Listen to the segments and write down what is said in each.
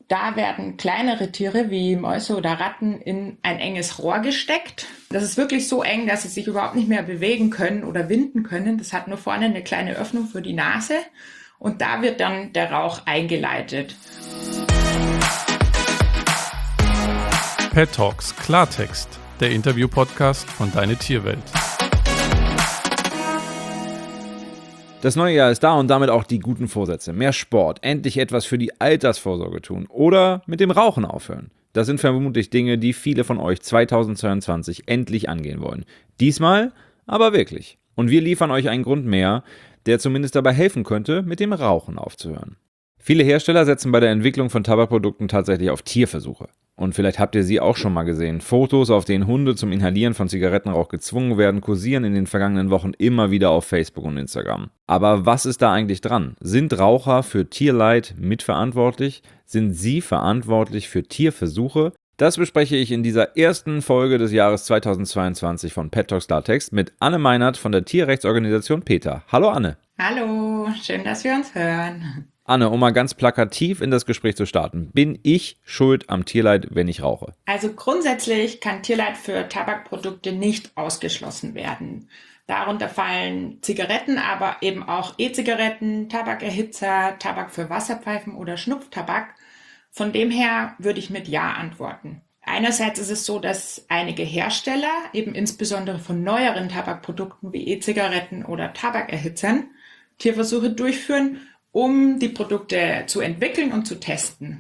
Da werden kleinere Tiere wie Mäuse oder Ratten in ein enges Rohr gesteckt. Das ist wirklich so eng, dass sie sich überhaupt nicht mehr bewegen können oder winden können. Das hat nur vorne eine kleine Öffnung für die Nase und da wird dann der Rauch eingeleitet. Pet Talks Klartext, der Interview-Podcast von Deine Tierwelt. Das neue Jahr ist da und damit auch die guten Vorsätze. Mehr Sport, endlich etwas für die Altersvorsorge tun oder mit dem Rauchen aufhören. Das sind vermutlich Dinge, die viele von euch 2022 endlich angehen wollen. Diesmal aber wirklich. Und wir liefern euch einen Grund mehr, der zumindest dabei helfen könnte, mit dem Rauchen aufzuhören. Viele Hersteller setzen bei der Entwicklung von Tabakprodukten tatsächlich auf Tierversuche. Und vielleicht habt ihr sie auch schon mal gesehen. Fotos, auf denen Hunde zum Inhalieren von Zigarettenrauch gezwungen werden, kursieren in den vergangenen Wochen immer wieder auf Facebook und Instagram. Aber was ist da eigentlich dran? Sind Raucher für Tierleid mitverantwortlich? Sind sie verantwortlich für Tierversuche? Das bespreche ich in dieser ersten Folge des Jahres 2022 von Pet Talks Klartext mit Anne Meinert von der Tierrechtsorganisation PETA. Hallo Anne. Hallo, schön, dass wir uns hören. Anne, um mal ganz plakativ in das Gespräch zu starten. Bin ich schuld am Tierleid, wenn ich rauche? Also grundsätzlich kann Tierleid für Tabakprodukte nicht ausgeschlossen werden. Darunter fallen Zigaretten, aber eben auch E-Zigaretten, Tabakerhitzer, Tabak für Wasserpfeifen oder Schnupftabak. Von dem her würde ich mit Ja antworten. Einerseits ist es so, dass einige Hersteller, eben insbesondere von neueren Tabakprodukten wie E-Zigaretten oder Tabakerhitzern, Tierversuche durchführen, um die Produkte zu entwickeln und zu testen.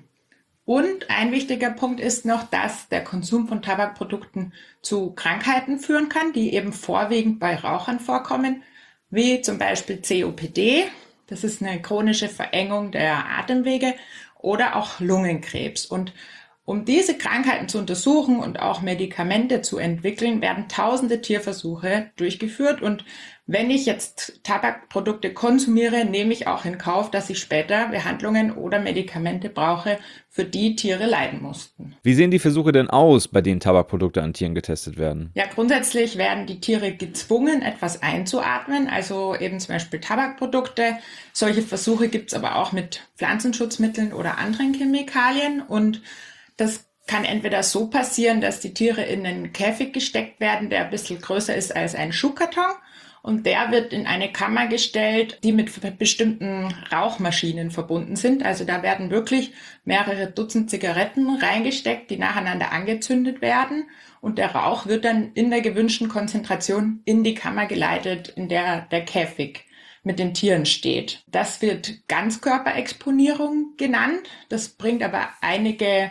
Und ein wichtiger Punkt ist noch, dass der Konsum von Tabakprodukten zu Krankheiten führen kann, die eben vorwiegend bei Rauchern vorkommen, wie zum Beispiel COPD, das ist eine chronische Verengung der Atemwege, oder auch Lungenkrebs. Und um diese Krankheiten zu untersuchen und auch Medikamente zu entwickeln, werden tausende Tierversuche durchgeführt. Und wenn ich jetzt Tabakprodukte konsumiere, nehme ich auch in Kauf, dass ich später Behandlungen oder Medikamente brauche, für die Tiere leiden mussten. Wie sehen die Versuche denn aus, bei denen Tabakprodukte an Tieren getestet werden? Ja, grundsätzlich werden die Tiere gezwungen, etwas einzuatmen, also eben zum Beispiel Tabakprodukte. Solche Versuche gibt es aber auch mit Pflanzenschutzmitteln oder anderen Chemikalien und das kann entweder so passieren, dass die Tiere in einen Käfig gesteckt werden, der ein bisschen größer ist als ein Schuhkarton. Und der wird in eine Kammer gestellt, die mit bestimmten Rauchmaschinen verbunden sind. Also da werden wirklich mehrere Dutzend Zigaretten reingesteckt, die nacheinander angezündet werden. Und der Rauch wird dann in der gewünschten Konzentration in die Kammer geleitet, in der der Käfig mit den Tieren steht. Das wird Ganzkörperexponierung genannt. Das bringt aber einige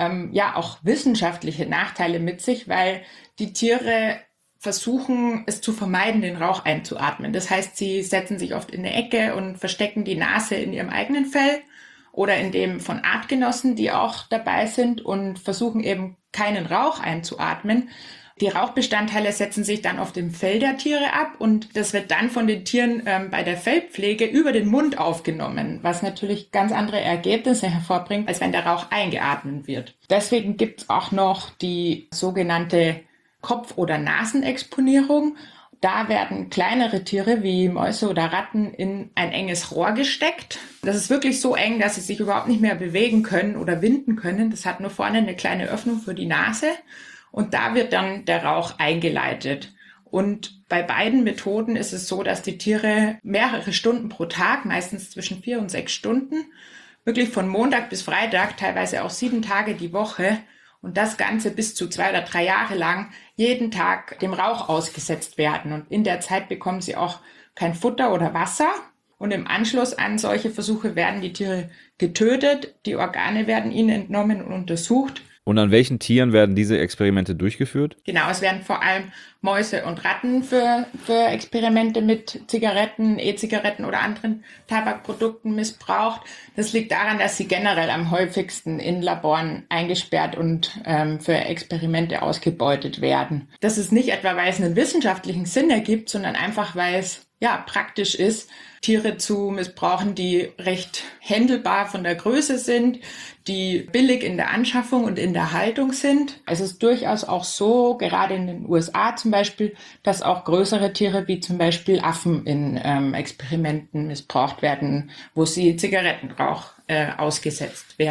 auch wissenschaftliche Nachteile mit sich, weil die Tiere versuchen, es zu vermeiden, den Rauch einzuatmen. Das heißt, sie setzen sich oft in eine Ecke und verstecken die Nase in ihrem eigenen Fell oder in dem von Artgenossen, die auch dabei sind und versuchen eben keinen Rauch einzuatmen. Die Rauchbestandteile setzen sich dann auf dem Fell der Tiere ab und das wird dann von den Tieren bei der Fellpflege über den Mund aufgenommen, was natürlich ganz andere Ergebnisse hervorbringt, als wenn der Rauch eingeatmet wird. Deswegen gibt es auch noch die sogenannte Kopf- oder Nasenexponierung. Da werden kleinere Tiere wie Mäuse oder Ratten in ein enges Rohr gesteckt. Das ist wirklich so eng, dass sie sich überhaupt nicht mehr bewegen können oder winden können. Das hat nur vorne eine kleine Öffnung für die Nase. Und da wird dann der Rauch eingeleitet. Und bei beiden Methoden ist es so, dass die Tiere mehrere Stunden pro Tag, meistens zwischen 4 und 6 Stunden, wirklich von Montag bis Freitag, teilweise auch 7 Tage die Woche und das Ganze bis zu 2 oder 3 Jahre lang jeden Tag dem Rauch ausgesetzt werden. Und in der Zeit bekommen sie auch kein Futter oder Wasser. Und im Anschluss an solche Versuche werden die Tiere getötet, die Organe werden ihnen entnommen und untersucht. Und an welchen Tieren werden diese Experimente durchgeführt? Genau, es werden vor allem Mäuse und Ratten für Experimente mit Zigaretten, E-Zigaretten oder anderen Tabakprodukten missbraucht. Das liegt daran, dass sie generell am häufigsten in Laboren eingesperrt und für Experimente ausgebeutet werden. Das ist nicht etwa, weil es einen wissenschaftlichen Sinn ergibt, sondern einfach, weil es praktisch ist, Tiere zu missbrauchen, die recht händelbar von der Größe sind, die billig in der Anschaffung und in der Haltung sind. Es ist durchaus auch so, gerade in den USA zum Beispiel, dass auch größere Tiere wie zum Beispiel Affen in Experimenten missbraucht werden, wo sie Zigarettenrauch ausgesetzt werden.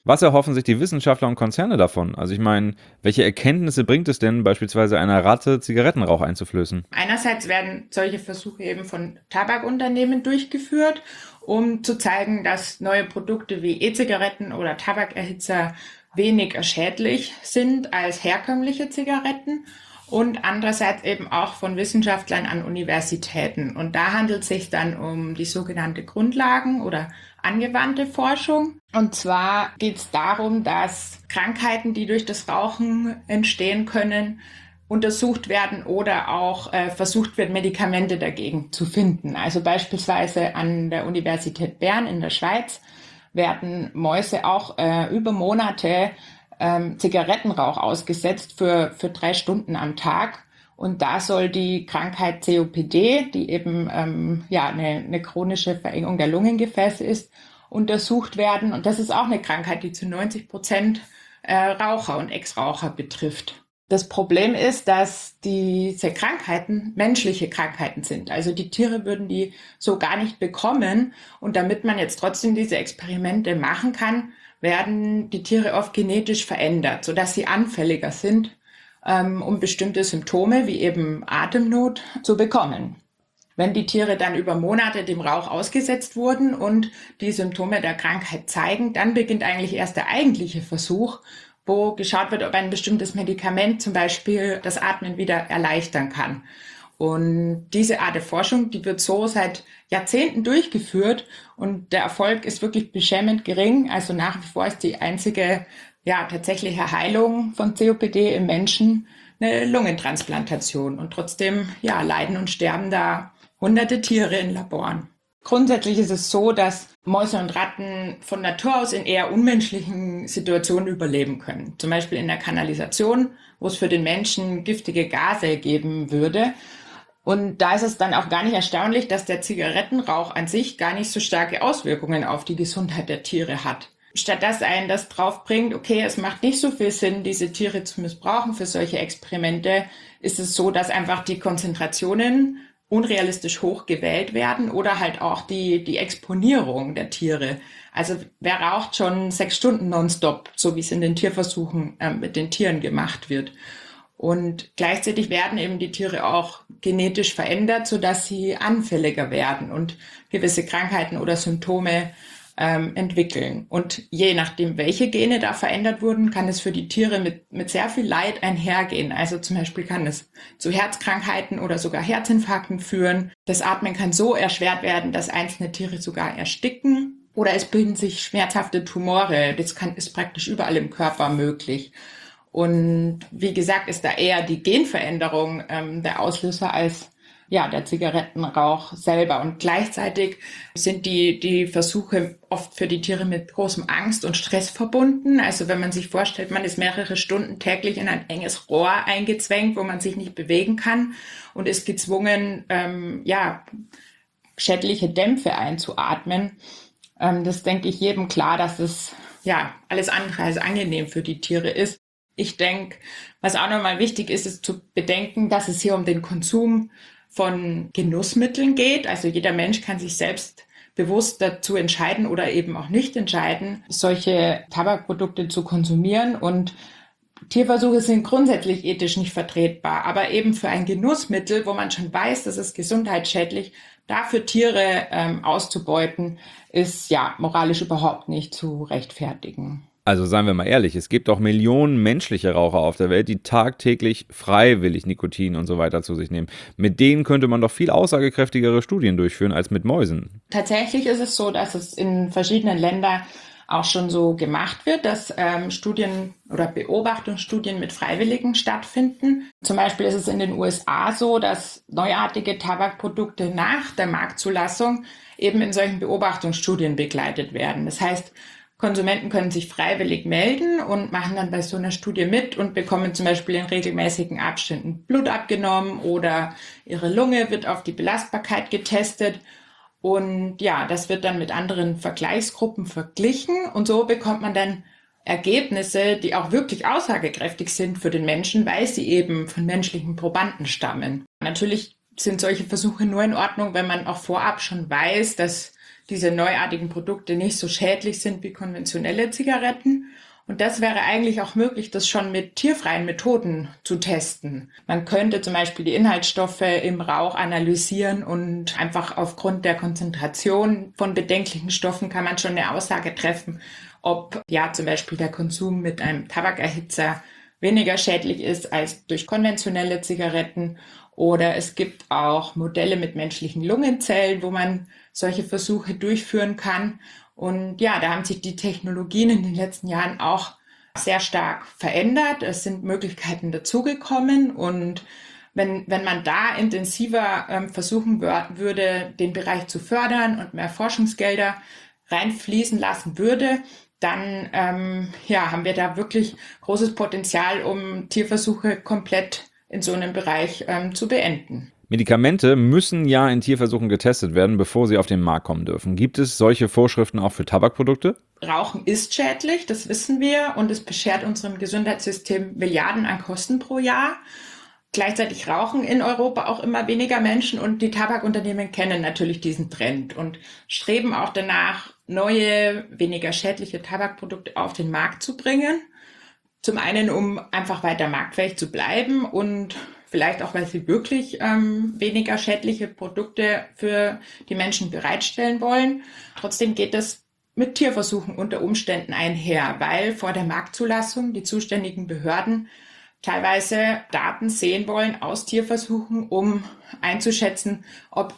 Was erhoffen sich die Wissenschaftler und Konzerne davon? Also ich meine, welche Erkenntnisse bringt es denn, beispielsweise einer Ratte Zigarettenrauch einzuflößen? Einerseits werden solche Versuche eben von Tabakunternehmen durchgeführt, um zu zeigen, dass neue Produkte wie E-Zigaretten oder Tabakerhitzer weniger schädlich sind als herkömmliche Zigaretten. Und andererseits eben auch von Wissenschaftlern an Universitäten. Und da handelt es sich dann um die sogenannte Grundlagen- oder angewandte Forschung. Und zwar geht es darum, dass Krankheiten, die durch das Rauchen entstehen können, untersucht werden oder auch versucht wird, Medikamente dagegen zu finden. Also beispielsweise an der Universität Bern in der Schweiz werden Mäuse auch über Monate Zigarettenrauch ausgesetzt für 3 Stunden am Tag. Und da soll die Krankheit COPD, die eben eine chronische Verengung der Lungengefäße ist, untersucht werden. Und das ist auch eine Krankheit, die zu 90% Raucher und Ex-Raucher betrifft. Das Problem ist, dass diese Krankheiten menschliche Krankheiten sind. Also die Tiere würden die so gar nicht bekommen. Und damit man jetzt trotzdem diese Experimente machen kann, werden die Tiere oft genetisch verändert, sodass sie anfälliger sind, um bestimmte Symptome wie eben Atemnot zu bekommen. Wenn die Tiere dann über Monate dem Rauch ausgesetzt wurden und die Symptome der Krankheit zeigen, dann beginnt eigentlich erst der eigentliche Versuch, wo geschaut wird, ob ein bestimmtes Medikament zum Beispiel das Atmen wieder erleichtern kann. Und diese Art der Forschung, die wird so seit Jahrzehnten durchgeführt und der Erfolg ist wirklich beschämend gering. Also nach wie vor ist die einzige tatsächliche Heilung von COPD im Menschen eine Lungentransplantation. Und trotzdem leiden und sterben da hunderte Tiere in Laboren. Grundsätzlich ist es so, dass Mäuse und Ratten von Natur aus in eher unmenschlichen Situationen überleben können. Zum Beispiel in der Kanalisation, wo es für den Menschen giftige Gase geben würde. Und da ist es dann auch gar nicht erstaunlich, dass der Zigarettenrauch an sich gar nicht so starke Auswirkungen auf die Gesundheit der Tiere hat. Statt dass einen das drauf bringt, okay, es macht nicht so viel Sinn, diese Tiere zu missbrauchen für solche Experimente, ist es so, dass einfach die Konzentrationen unrealistisch hoch gewählt werden oder halt auch die Exponierung der Tiere. Also wer raucht schon 6 Stunden nonstop, so wie es in den Tierversuchen mit den Tieren gemacht wird. Und gleichzeitig werden eben die Tiere auch genetisch verändert, sodass sie anfälliger werden und gewisse Krankheiten oder Symptome entwickeln. Und je nachdem, welche Gene da verändert wurden, kann es für die Tiere mit sehr viel Leid einhergehen. Also zum Beispiel kann es zu Herzkrankheiten oder sogar Herzinfarkten führen. Das Atmen kann so erschwert werden, dass einzelne Tiere sogar ersticken. Oder es bilden sich schmerzhafte Tumore. Das ist praktisch überall im Körper möglich. Und wie gesagt, ist da eher die Genveränderung der Auslöser als der Zigarettenrauch selber. Und gleichzeitig sind die Versuche oft für die Tiere mit großem Angst und Stress verbunden. Also wenn man sich vorstellt, man ist mehrere Stunden täglich in ein enges Rohr eingezwängt, wo man sich nicht bewegen kann und ist gezwungen, schädliche Dämpfe einzuatmen. Das denke ich jedem klar, dass es alles andere als angenehm für die Tiere ist. Ich denke, was auch nochmal wichtig ist, ist zu bedenken, dass es hier um den Konsum von Genussmitteln geht. Also jeder Mensch kann sich selbst bewusst dazu entscheiden oder eben auch nicht entscheiden, solche Tabakprodukte zu konsumieren. Und Tierversuche sind grundsätzlich ethisch nicht vertretbar. Aber eben für ein Genussmittel, wo man schon weiß, das ist gesundheitsschädlich, dafür Tiere auszubeuten, ist moralisch überhaupt nicht zu rechtfertigen. Also seien wir mal ehrlich, es gibt auch Millionen menschliche Raucher auf der Welt, die tagtäglich freiwillig Nikotin und so weiter zu sich nehmen. Mit denen könnte man doch viel aussagekräftigere Studien durchführen als mit Mäusen. Tatsächlich ist es so, dass es in verschiedenen Ländern auch schon so gemacht wird, dass Studien oder Beobachtungsstudien mit Freiwilligen stattfinden. Zum Beispiel ist es in den USA so, dass neuartige Tabakprodukte nach der Marktzulassung eben in solchen Beobachtungsstudien begleitet werden. Das heißt, Konsumenten können sich freiwillig melden und machen dann bei so einer Studie mit und bekommen zum Beispiel in regelmäßigen Abständen Blut abgenommen oder ihre Lunge wird auf die Belastbarkeit getestet. Und das wird dann mit anderen Vergleichsgruppen verglichen und so bekommt man dann Ergebnisse, die auch wirklich aussagekräftig sind für den Menschen, weil sie eben von menschlichen Probanden stammen. Natürlich sind solche Versuche nur in Ordnung, wenn man auch vorab schon weiß, dass diese neuartigen Produkte nicht so schädlich sind wie konventionelle Zigaretten. Und das wäre eigentlich auch möglich, das schon mit tierfreien Methoden zu testen. Man könnte zum Beispiel die Inhaltsstoffe im Rauch analysieren und einfach aufgrund der Konzentration von bedenklichen Stoffen kann man schon eine Aussage treffen, ob ja zum Beispiel der Konsum mit einem Tabakerhitzer weniger schädlich ist als durch konventionelle Zigaretten. Oder es gibt auch Modelle mit menschlichen Lungenzellen, wo man solche Versuche durchführen kann. Und ja, da haben sich die Technologien in den letzten Jahren auch sehr stark verändert. Es sind Möglichkeiten dazugekommen. Und wenn man da intensiver versuchen würde, den Bereich zu fördern und mehr Forschungsgelder reinfließen lassen würde, dann haben wir da wirklich großes Potenzial, um Tierversuche komplett in so einem Bereich zu beenden. Medikamente müssen ja in Tierversuchen getestet werden, bevor sie auf den Markt kommen dürfen. Gibt es solche Vorschriften auch für Tabakprodukte? Rauchen ist schädlich, das wissen wir, und es beschert unserem Gesundheitssystem Milliarden an Kosten pro Jahr. Gleichzeitig rauchen in Europa auch immer weniger Menschen und die Tabakunternehmen kennen natürlich diesen Trend und streben auch danach, neue, weniger schädliche Tabakprodukte auf den Markt zu bringen. Zum einen, um einfach weiter marktfähig zu bleiben und vielleicht auch, weil sie wirklich weniger schädliche Produkte für die Menschen bereitstellen wollen. Trotzdem geht das mit Tierversuchen unter Umständen einher, weil vor der Marktzulassung die zuständigen Behörden teilweise Daten sehen wollen aus Tierversuchen, um einzuschätzen, ob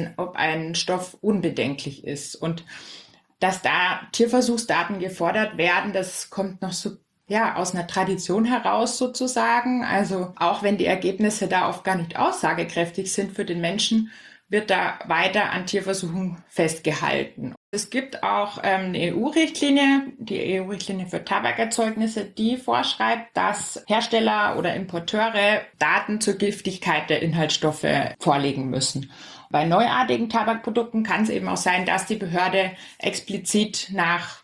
ein Stoff unbedenklich ist. Und dass da Tierversuchsdaten gefordert werden, das kommt noch so aus einer Tradition heraus sozusagen. Also auch wenn die Ergebnisse da oft gar nicht aussagekräftig sind für den Menschen, wird da weiter an Tierversuchen festgehalten. Es gibt auch eine EU-Richtlinie, die EU-Richtlinie für Tabakerzeugnisse, die vorschreibt, dass Hersteller oder Importeure Daten zur Giftigkeit der Inhaltsstoffe vorlegen müssen. Bei neuartigen Tabakprodukten kann es eben auch sein, dass die Behörde explizit nach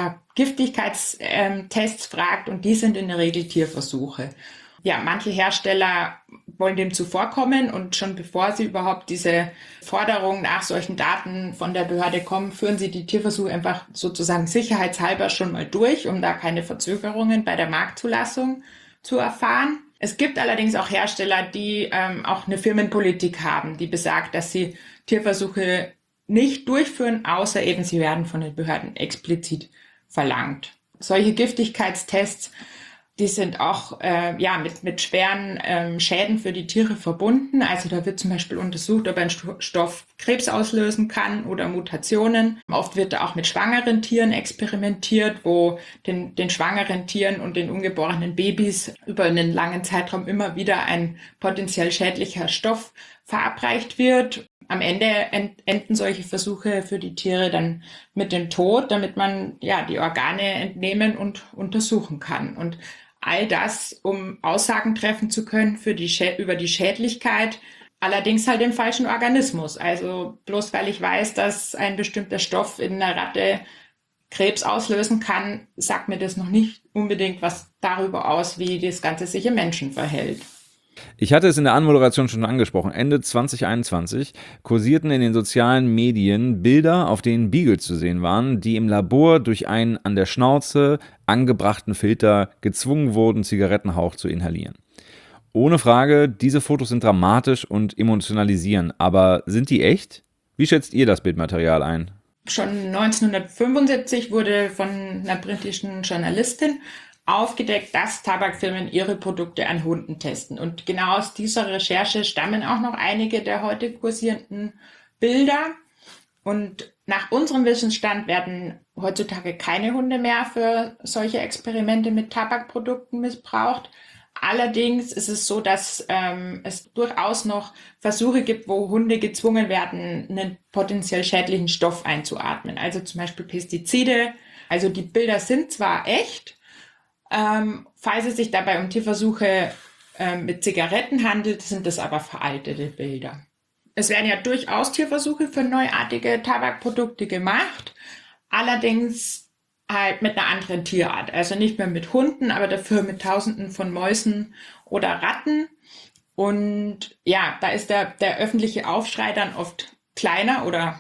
Giftigkeitstests fragt und die sind in der Regel Tierversuche. Ja, manche Hersteller wollen dem zuvorkommen und schon bevor sie überhaupt diese Forderung nach solchen Daten von der Behörde kommen, führen sie die Tierversuche einfach sozusagen sicherheitshalber schon mal durch, um da keine Verzögerungen bei der Marktzulassung zu erfahren. Es gibt allerdings auch Hersteller, die auch eine Firmenpolitik haben, die besagt, dass sie Tierversuche nicht durchführen, außer eben sie werden von den Behörden explizit verlangt. Solche Giftigkeitstests, die sind auch mit schweren Schäden für die Tiere verbunden. Also da wird zum Beispiel untersucht, ob ein Stoff Krebs auslösen kann oder Mutationen. Oft wird da auch mit schwangeren Tieren experimentiert, wo den schwangeren Tieren und den ungeborenen Babys über einen langen Zeitraum immer wieder ein potenziell schädlicher Stoff verabreicht wird. Am Ende enden solche Versuche für die Tiere dann mit dem Tod, damit man die Organe entnehmen und untersuchen kann. Und all das, um Aussagen treffen zu können über die Schädlichkeit, allerdings halt im falschen Organismus. Also bloß weil ich weiß, dass ein bestimmter Stoff in einer Ratte Krebs auslösen kann, sagt mir das noch nicht unbedingt was darüber aus, wie das Ganze sich im Menschen verhält. Ich hatte es in der Anmoderation schon angesprochen. Ende 2021 kursierten in den sozialen Medien Bilder, auf denen Beagles zu sehen waren, die im Labor durch einen an der Schnauze angebrachten Filter gezwungen wurden, Zigarettenhauch zu inhalieren. Ohne Frage, diese Fotos sind dramatisch und emotionalisieren, aber sind die echt? Wie schätzt ihr das Bildmaterial ein? Schon 1975 wurde von einer britischen Journalistin aufgedeckt, dass Tabakfirmen ihre Produkte an Hunden testen. Und genau aus dieser Recherche stammen auch noch einige der heute kursierenden Bilder. Und nach unserem Wissensstand werden heutzutage keine Hunde mehr für solche Experimente mit Tabakprodukten missbraucht. Allerdings ist es so, dass es durchaus noch Versuche gibt, wo Hunde gezwungen werden, einen potenziell schädlichen Stoff einzuatmen. Also zum Beispiel Pestizide. Also die Bilder sind zwar echt, falls es sich dabei um Tierversuche mit Zigaretten handelt, sind das aber veraltete Bilder. Es werden ja durchaus Tierversuche für neuartige Tabakprodukte gemacht, allerdings halt mit einer anderen Tierart. Also nicht mehr mit Hunden, aber dafür mit Tausenden von Mäusen oder Ratten. Und ja, da ist der öffentliche Aufschrei dann oft kleiner oder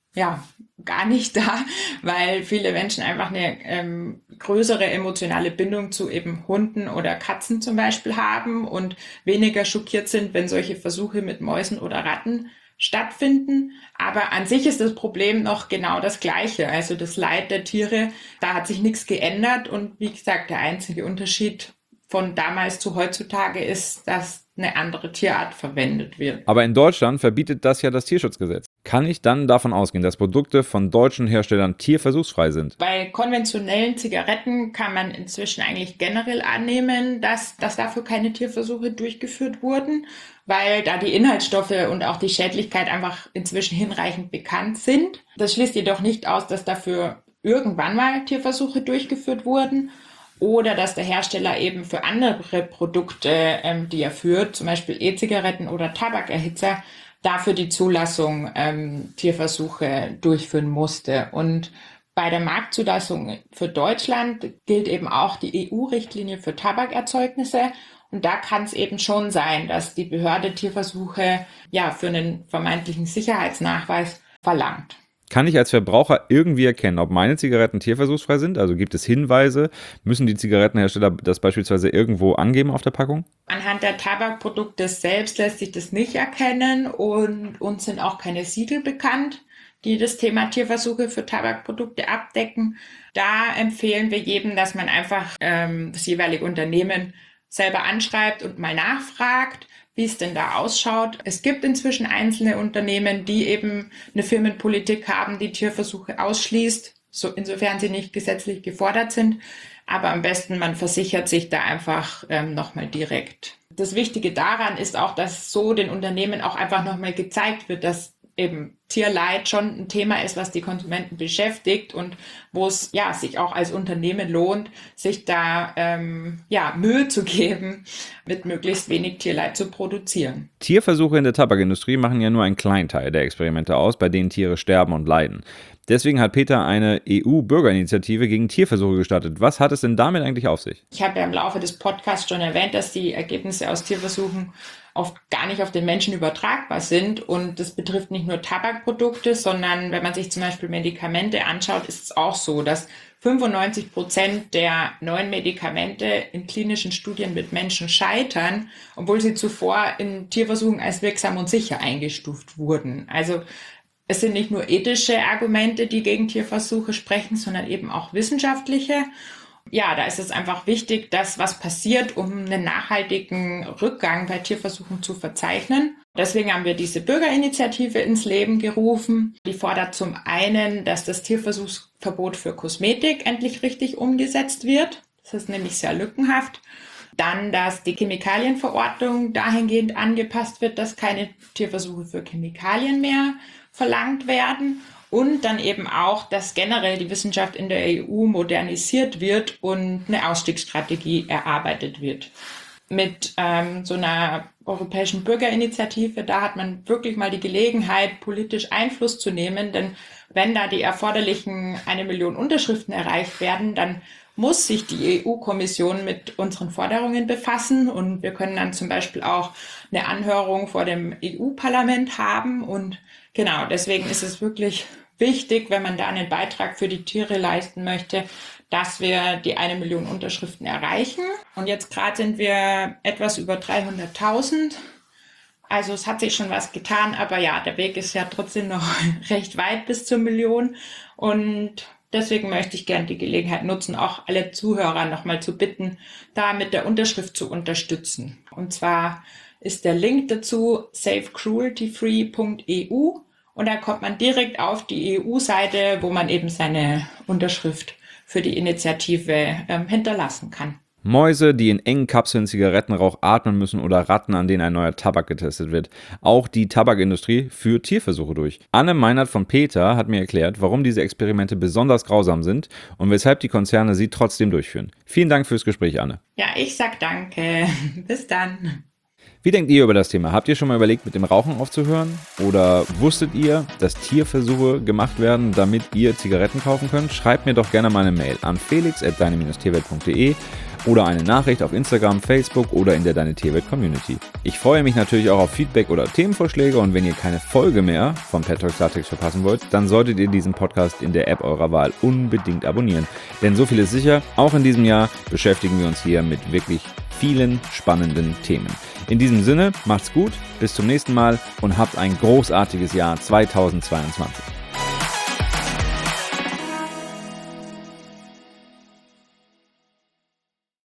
gar nicht da, weil viele Menschen einfach eine größere emotionale Bindung zu eben Hunden oder Katzen zum Beispiel haben und weniger schockiert sind, wenn solche Versuche mit Mäusen oder Ratten stattfinden. Aber an sich ist das Problem noch genau das Gleiche. Also das Leid der Tiere, da hat sich nichts geändert. Und wie gesagt, der einzige Unterschied von damals zu heutzutage ist, dass eine andere Tierart verwendet wird. Aber in Deutschland verbietet das ja das Tierschutzgesetz. Kann ich dann davon ausgehen, dass Produkte von deutschen Herstellern tierversuchsfrei sind? Bei konventionellen Zigaretten kann man inzwischen eigentlich generell annehmen, dass dafür keine Tierversuche durchgeführt wurden, weil da die Inhaltsstoffe und auch die Schädlichkeit einfach inzwischen hinreichend bekannt sind. Das schließt jedoch nicht aus, dass dafür irgendwann mal Tierversuche durchgeführt wurden oder dass der Hersteller eben für andere Produkte, die er führt, zum Beispiel E-Zigaretten oder Tabakerhitzer, dafür die Zulassung Tierversuche durchführen musste. Und bei der Marktzulassung für Deutschland gilt eben auch die EU-Richtlinie für Tabakerzeugnisse. Und da kann es eben schon sein, dass die Behörde Tierversuche für einen vermeintlichen Sicherheitsnachweis verlangt. Kann ich als Verbraucher irgendwie erkennen, ob meine Zigaretten tierversuchsfrei sind? Also gibt es Hinweise? Müssen die Zigarettenhersteller das beispielsweise irgendwo angeben auf der Packung? Anhand der Tabakprodukte selbst lässt sich das nicht erkennen und uns sind auch keine Siegel bekannt, die das Thema Tierversuche für Tabakprodukte abdecken. Da empfehlen wir jedem, dass man einfach das jeweilige Unternehmen selber anschreibt und mal nachfragt, wie es denn da ausschaut. Es gibt inzwischen einzelne Unternehmen, die eben eine Firmenpolitik haben, die Tierversuche ausschließt, insofern sie nicht gesetzlich gefordert sind. Aber am besten, man versichert sich da einfach nochmal direkt. Das Wichtige daran ist auch, dass so den Unternehmen auch einfach nochmal gezeigt wird, dass eben Tierleid schon ein Thema ist, was die Konsumenten beschäftigt und wo es sich auch als Unternehmen lohnt, sich da Mühe zu geben, mit möglichst wenig Tierleid zu produzieren. Tierversuche in der Tabakindustrie machen ja nur einen kleinen Teil der Experimente aus, bei denen Tiere sterben und leiden. Deswegen hat Peter eine EU-Bürgerinitiative gegen Tierversuche gestartet. Was hat es denn damit eigentlich auf sich? Ich habe ja im Laufe des Podcasts schon erwähnt, dass die Ergebnisse aus Tierversuchen oft gar nicht auf den Menschen übertragbar sind. Und das betrifft nicht nur Tabakprodukte, sondern wenn man sich zum Beispiel Medikamente anschaut, ist es auch so, dass 95% der neuen Medikamente in klinischen Studien mit Menschen scheitern, obwohl sie zuvor in Tierversuchen als wirksam und sicher eingestuft wurden. Also es sind nicht nur ethische Argumente, die gegen Tierversuche sprechen, sondern eben auch wissenschaftliche. Ja, da ist es einfach wichtig, dass was passiert, um einen nachhaltigen Rückgang bei Tierversuchen zu verzeichnen. Deswegen haben wir diese Bürgerinitiative ins Leben gerufen. Die fordert zum einen, dass das Tierversuchsverbot für Kosmetik endlich richtig umgesetzt wird. Das ist nämlich sehr lückenhaft. Dann, dass die Chemikalienverordnung dahingehend angepasst wird, dass keine Tierversuche für Chemikalien mehr verlangt werden. Und dann eben auch, dass generell die Wissenschaft in der EU modernisiert wird und eine Ausstiegsstrategie erarbeitet wird. Mit so einer europäischen Bürgerinitiative, da hat man wirklich mal die Gelegenheit, politisch Einfluss zu nehmen. Denn wenn da die erforderlichen 1 Million Unterschriften erreicht werden, dann muss sich die EU-Kommission mit unseren Forderungen befassen. Und wir können dann zum Beispiel auch eine Anhörung vor dem EU-Parlament haben. Und genau, deswegen ist es wirklich wichtig, wenn man da einen Beitrag für die Tiere leisten möchte, dass wir die 1 Million Unterschriften erreichen. Und jetzt gerade sind wir etwas über 300.000. Also es hat sich schon was getan, aber ja, der Weg ist ja trotzdem noch recht weit bis zur Million. Und deswegen möchte ich gerne die Gelegenheit nutzen, auch alle Zuhörer nochmal zu bitten, da mit der Unterschrift zu unterstützen. Und zwar ist der Link dazu savecrueltyfree.eu. Und da kommt man direkt auf die EU-Seite, wo man eben seine Unterschrift für die Initiative hinterlassen kann. Mäuse, die in engen Kapseln Zigarettenrauch atmen müssen oder Ratten, an denen ein neuer Tabak getestet wird. Auch die Tabakindustrie führt Tierversuche durch. Anne Meinert von Peter hat mir erklärt, warum diese Experimente besonders grausam sind und weshalb die Konzerne sie trotzdem durchführen. Vielen Dank fürs Gespräch, Anne. Ja, ich sag danke. Bis dann. Wie denkt ihr über das Thema? Habt ihr schon mal überlegt, mit dem Rauchen aufzuhören? Oder wusstet ihr, dass Tierversuche gemacht werden, damit ihr Zigaretten kaufen könnt? Schreibt mir doch gerne mal eine Mail an felix@deine-tierwelt.de oder eine Nachricht auf Instagram, Facebook oder in der Deine Tierwelt Community. Ich freue mich natürlich auch auf Feedback oder Themenvorschläge und wenn ihr keine Folge mehr von Pet Talks Klartext verpassen wollt, dann solltet ihr diesen Podcast in der App eurer Wahl unbedingt abonnieren. Denn so viel ist sicher, auch in diesem Jahr beschäftigen wir uns hier mit wirklich vielen spannenden Themen. In diesem Sinne, macht's gut, bis zum nächsten Mal und habt ein großartiges Jahr 2022.